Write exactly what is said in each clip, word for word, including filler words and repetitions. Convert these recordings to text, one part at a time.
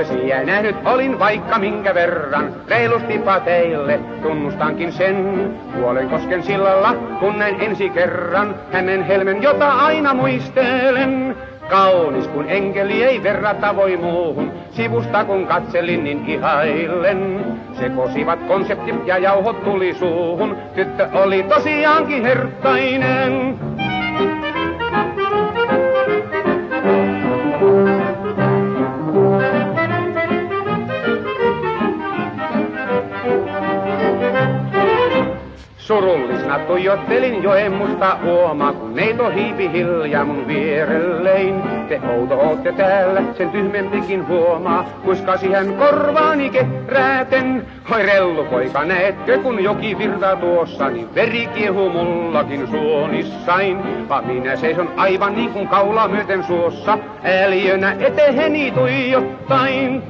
Näköisiä nähnyt olin vaikka minkä verran, reilustipa teille tunnustankin sen. Vuolenkosken sillalla, kun näin ensi kerran, hänen helmen, jota aina muistelen. Kaunis kun enkeli ei verrata voi muuhun, sivusta kun katselin niin ihaillen. Sekosivat konseptit ja jauhot tuli suuhun, tyttö oli tosiaankin herttainen. Surullisena tuijottelin joen musta uomaa, kun neito hiipi hiljaa mun vierellein. Te outo ootte täällä, sen tyhmempikin huomaa, kuiskasi hän korvaani kehrääten. Hoi rellu poika, näetkö kun joki virtaa tuossa, niin veri kiehuu mullakin suonissain. Vaan minä seison aivan niin kuin kaulaa myöten suossa, ääliönä eteheni tuijottain.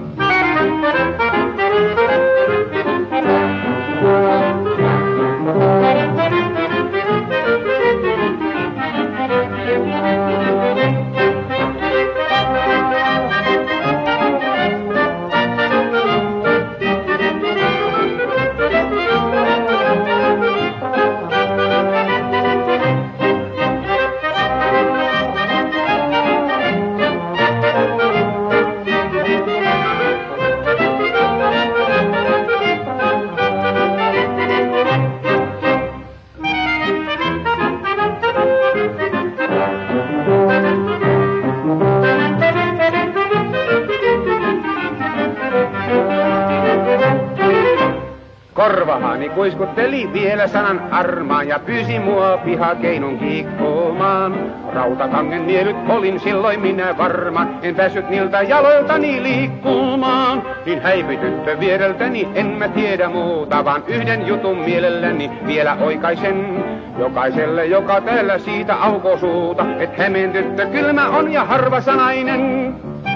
Korvahani kuiskutteli vielä sanan armaan ja pyysi mua pihakeinon kiikkomaan. Rautakangen miellyt olin silloin minä varma, en päässyt niiltä jaloiltani liikkumaan. Niin häipyi tyttö viereltäni, en mä tiedä muuta, vaan yhden jutun mielelläni vielä oikaisen. Jokaiselle, joka täällä siitä aukoo suuta, et Hämeen tyttö kylmä on ja harvasanainen.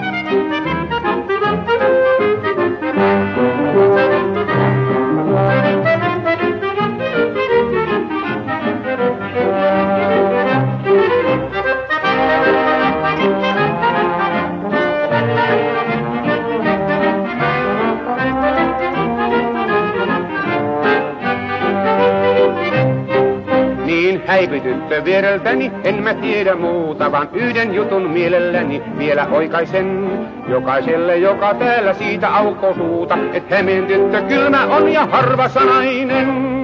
Niin häipyi tyttö viereltäni, en mä tiedä muuta, vaan yhden jutun mielelläni vielä oikaisen. Jokaiselle, joka täällä siitä aukoo suuta, et Hämeen tyttö kylmä on ja harvasanainen.